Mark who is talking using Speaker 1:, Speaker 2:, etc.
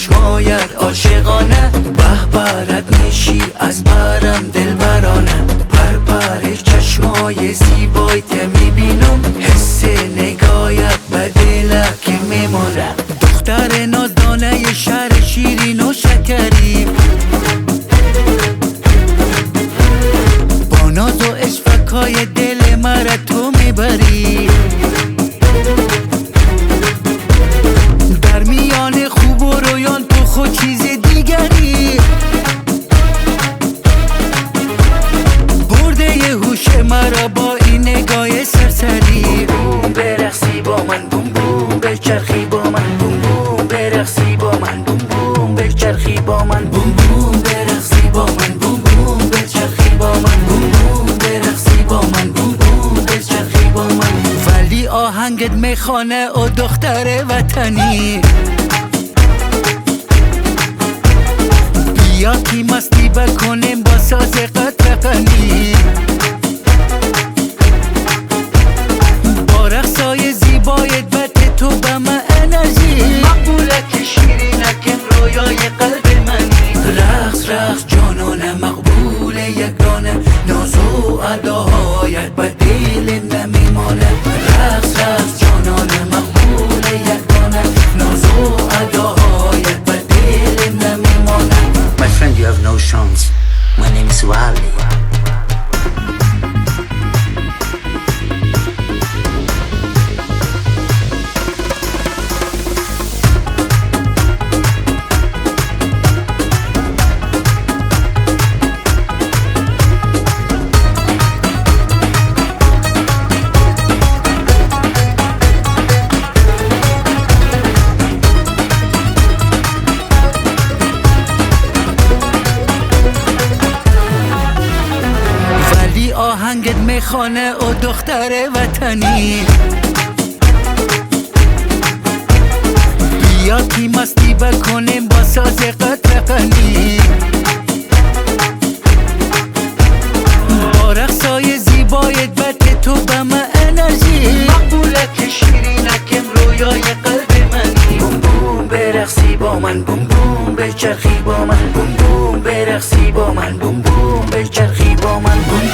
Speaker 1: چشمایت عاشقانه، به برد میشی از برم دلبرانه. پر چشمای زیبایت میبینم، حس نگاهت به دلک میمانه. دختر نازدانه شهر شیرین و شکری، با ناز و اشفقای دل مرا تو میبری. در میان خوب و رویان تو خود چیز دیگری، برده یه هوش مرا با این نگاه سرسری. بوم برقصی با من، بوم بوم بچرخی با من، بوم بوم برقصی با من، بوم بوم بچرخی با من، بوم بوم برقصی با من، بوم بوم بچرخی با من، بوم بوم برقصی با من، بوم بوم بچرخی با من. ولی آهنگت میخوانه او دختر وطنی، بیا کی مستی بکنیم با ساز قطرقنی. با رقصای زیبایت بده تو به من انرژی، مقبوله که شیرینه کن رویای قلب منی. رقص رقص جانانه مقبوله یگانه، ناز و ادایت به دل نمیمانه. رقص رقص جانانه مقبوله یگانه، ناز و ادایت به دل نمیمانه.
Speaker 2: My friend, you have no chance. My name is Wally.
Speaker 1: آهنگت میخوانه او دختر وطنی، بیا کی مستی بکنیم با ساز قطرقنی. با رقصای زیبایت بده تو به من انرژی، مقبوله که شیرینه کن رویای قلب منی. بوم بوم برقصی با من، بوم بوم بچرخی با من، بوم بوم برقصی با من، بوم بوم بچرخی با من، بوم